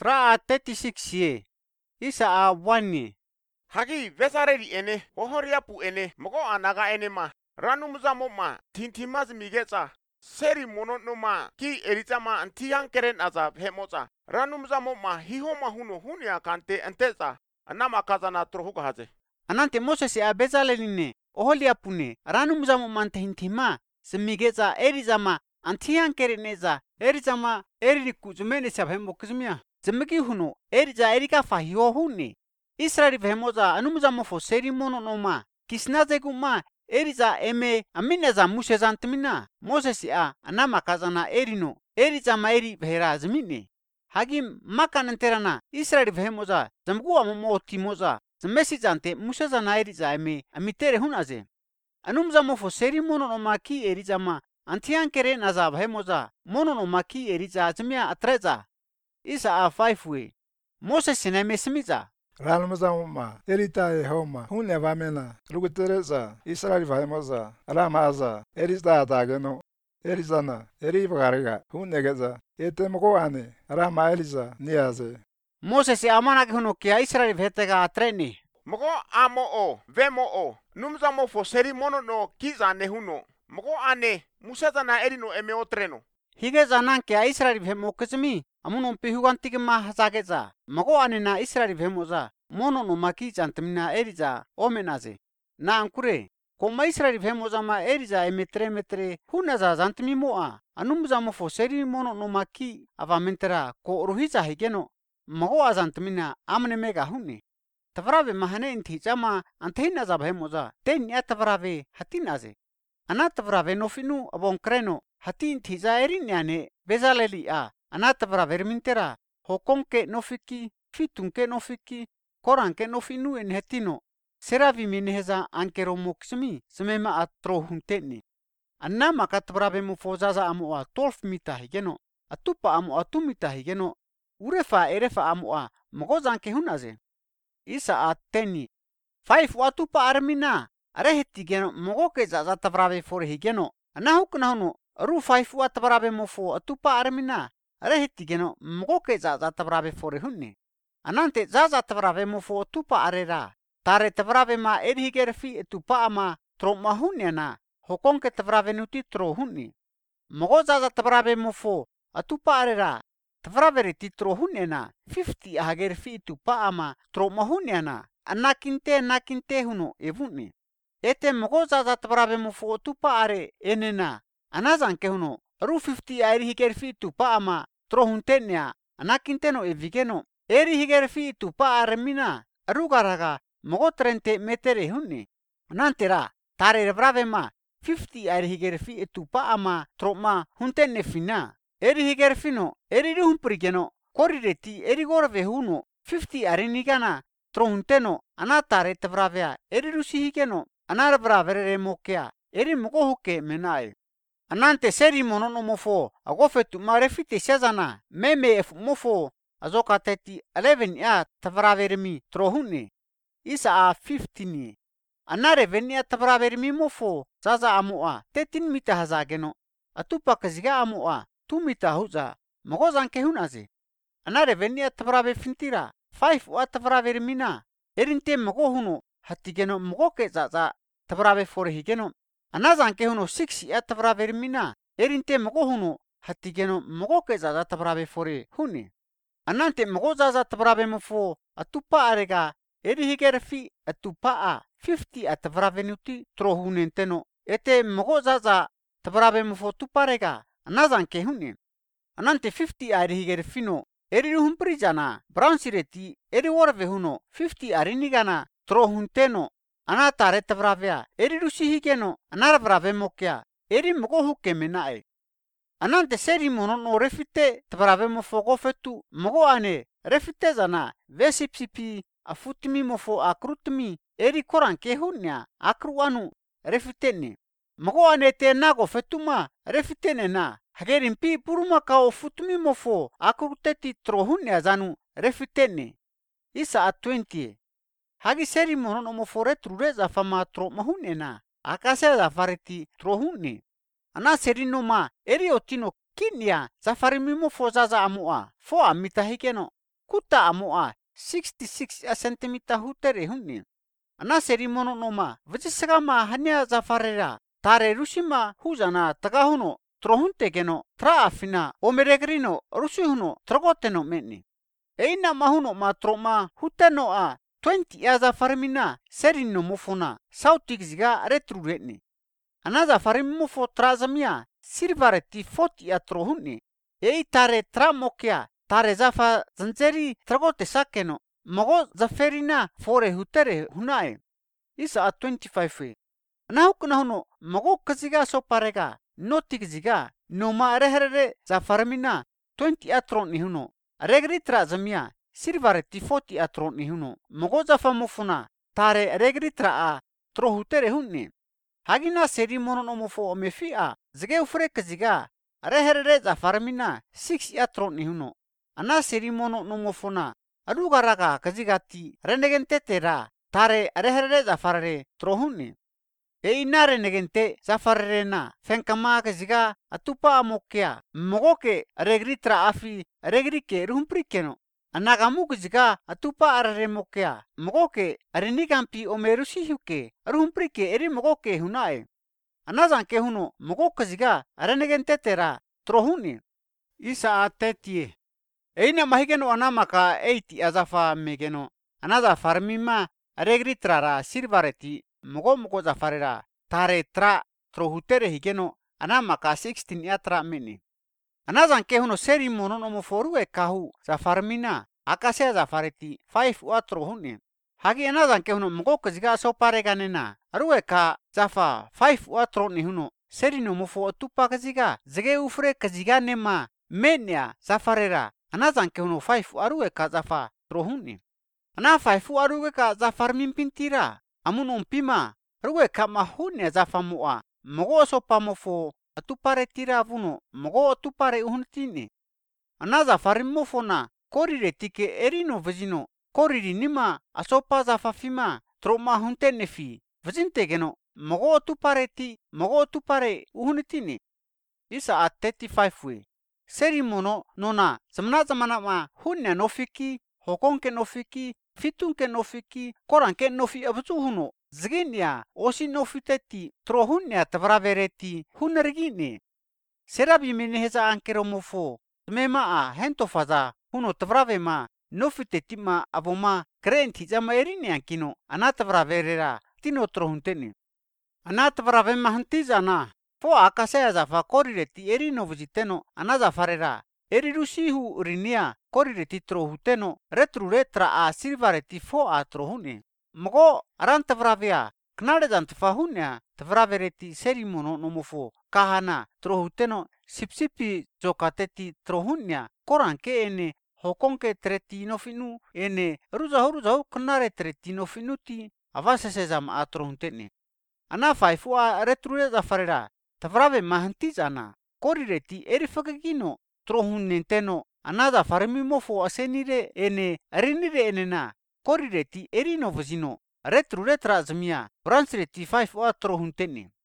Raa 36 ye. Isa a wani. Hagi vesareli ene, ohoria pu ene, mogo anaga ene ma. Ranumuza ma, tintimaz migetsa. Seri mono ma, ki erita ma antiyan keren azab hemoza. Ranumuza ma, hihoma huno hunia kante enteza. Anama kazana trohuga haze. Anante Moses a Bezalelini. Oholia pune. Ranumuza mante hintima. Semigeza erizama. Antiyan kereneza. Erizama eririku zumene sabhemo kizmia. Zemeki huno. Eriza erika fahiyo huni. Israeli vemoza anumuza mofo seri mono noma. Kisnaze guma. Eriza eme amineza mushezantimina. Moses a anama kazana erino. Eriza maeri vehera zmine. Hagim makanenterana. Israeli vemoza. Zamgua momo timoza. Zmesi zante mushezana eriza eme amitere hunaze. Anumuza mofo seri mono noma ki eriza ma. Antiyan kere naza vemoza. Mono noma ki eriza zmia atreza. Isa a 5 we. Moses sineme smiza. Ranumuza erita homa hunne vamena rugutereza Israeli vaimoza ramaza erista dageno erizana erivgarga hunnegeza etemgoane rama eliza niaze Moses amana huno kia Israeli vetega treni. Mogo amo o, vemo o. Numza mofo seri mono no kiza ne huno. Mogo ane, musezana erino eme o treno. Hige zanan kia Israeli vemokizmi. Amuno pihugantik ma hazageza. Mago anena Israeli vemoza. Mono no maki jantimina eriza omenaze. Na ankure. Koma Israeli vemoza ma eriza emetre hunaza jantimi moa. Anumuza mofo seri mono no maki avamentera ko ruhiza higeno. Mago azantimina amne mega huni. Tavrave mahane inti jama antehina za vemoza. Tenya tavrave hatinaze. Ana tavrave nofinu abonkreno. Hati inti za erinyane Bezaleli a. Anata para vermintera, hokonke nofiki, fitunke nofiki, koranke nofinu en hetino. Seravi mineheza ankero moksimi, semema atro hunteni. Anama katbrabe mu fozaza amu a 12 mita higeno, atupa amu a 2 mita higeno, urefa erefa amu a mogozanke hunaze. Isa a teni. 5 watupa armina, areheti geno mogoke zaza tabrabe fore higeno. Anahukna huno, ru 5 watabrabe mofo atupa armina. Arehiti geno mogoke zaza tabrabe fore hunni. Anante zaza tabrabe mofo tupa arera. Tare tabrabe ma erhigerfi tupa ama tro mahunni ana. Hokonke tabrabe nuti tro hunni. Mogo zaza tabrabe mofo atupa arera. Tabrabe riti tro hunni ana. 50 ahagerfi tupa ama tro mahunni ana. Anakinte huno evunni. Ete mogo zaza tabrabe mofo tupa are enena. Anazanke huno. Ru 50 erhigerfi tupa ama trohuntenia anakinteno evigeno eri higerfi tupa armina arugaraga mogo 30 metere hunni nantera tare brave ma 50 eri higerfi tupa ama troma huntenne fina eri higerfino eri humprigeno korireti eri gorve huno 50 arinigana trohunteno anatare tavravea eri rusi higeno anar bravere mokea eri mogo huke menai. Anante seri mono no mofo agofetu marefite shazana meme ef mofo azokateti 11 ya tavravermi trohuni isa a 15 anare venia tavravermi mofo zaza amua 13 mita hazageno atupa kaziga amua 2 mita huza mogozanke hunaze anare venia tavrave fintira 5 wa tavravermina erinte mogo huno hatigeno mogoke zaza tavrave fore higeno anazanke huno 6 ya tavrave mina erinte mogo huno hatigeno mogo ke zaza tavrave fore huni anante mogo zaza tavrave mofo atupa arega eri higerfi atupa a 50 at tavrave nuti tro hunenteno ete mogo zaza tavrave mofo tuparega anazanke huni anante 50 ari higerfino eri humpri jana bransireti eri worve huno 50 arinigana tro hunteno anatare tavravea eri rusi higeno anarvrave mokea eri mogo huke menae anante seri mono no refite tavrave mofo gofetu mogo ane refite zana vesipsipi afutmi mofo akrutmi eri koranke hunya akruanu refiteni mogo ane te nago fetuma refitene na hagerimpi puruma kao futmi mofo akruteti trohunya zanu refiteni isa at 20 hagi seri mono no mofo retrureza fama tro mahunena akase zafareti trohuni ana seri no ma eri otino kinia zafari mimo fo zaza amua fo amita hikeno kuta amoa 66 cm hutere hunni. Ana seri mono noma vajisagama hanya zafarera tare rushima huzana tagahuno trohunte geno tra afina omeregrino rusuhuno trogoteno menni. Eina mahuno ma troma huteno a 20 azafarmina serino mufuna sautigziga retruretni. Anaza farimufo trazamia sirvareti 40 atrohunni. Ei tare tramokia tare zafa zanzeri tragote sakeno mogo zaferina fore hutere hunae. Isa a 25 Anahukuna huno mogo kaziga soparega notigziga noma reherere zafarmina 20 atroni huno. Regri trazamia sirvareti 40 atroni huno. Mogo zafa mufuna tare regri tra a trohutere hunni. Hagina seri mono mufo omefia zge ufre kaziga reherere zafarmina 6 atroni huno. Ana seri mono mufuna adugaraga kazigati renegente tera tare reherere zafarere trohunni. Eina renegente zafarere na fenkama kaziga atupa amokia mogoke regri tra afi regri ke rumprikeno. Anagamu kaziga atupa arare mokia mogoke arenigampi omerusihuke rumprike eri mogoke hunae. Anazanke huno mogo kaziga renegente tera trohunni. Isa a tetie. Eina mahigeno anamaka 80 azafa megeno. Anaza farmima regri trara sirvareti mogo zafarera tare tra trohutere higeno anamaka 16 atra mini. Anazanke huno seri mono moforue kahu zafarmina akasea zafareti 5 atrohunni. Hagi anazanke huno mogo kaziga sopareganena arue ka zafa 5 atroni huno seri no mofo tupa kaziga zege ufre kaziga nema menia zafarera. Anazanke huno 5 arue ka zafa trohunni. Ana 5 arue ka zafar mimpintira. Amun umpima arue ka mahune zafa mua. Mogo sopa mofo atupare tira vuno. Mogo atupare uhuntini. Ana zafar mofo na korire tike erino vizino. Koriri nima asopa zafa fima troma hunte nefi. Vizinte geno mogo atupare ti mogo atupare uhuntini. Isa a 35 Seri mono nona zamana ma hunne nofiki, hokonke nofiki, fitunke nofiki, koranke nofi abzu huno. Zginia osi nofiteti trohunne tavravereti hunergini. Serabi mineheza ankero mofo. Mema a hentofaza huno tavravema nofiteti ma aboma krenti zama erini ankino anatavraverera tino trohunteni. Anatavravema hantizana. Po akasea zafa korireti eri noviziteno anazafarera. Eri rusihu rinia korireti trohuteno retruretra a sirvareti fo a trohune. Mogo arantavravea knale zantfahunia tvravereti seri mono nomofo kahana trohuteno sipsipi zokateti trohunia koranke ene hokonke tretino finu ene ruzahu knare tretino finuti avasesezam a trohuntene. Ana faifua retrure zafarera. Tavrave mahantizana korireti erifagagino trohunnenteno anada farmimofo asenire ene arinire enena korireti erino vizino retruretra zamia bransreti 5 trohunteni.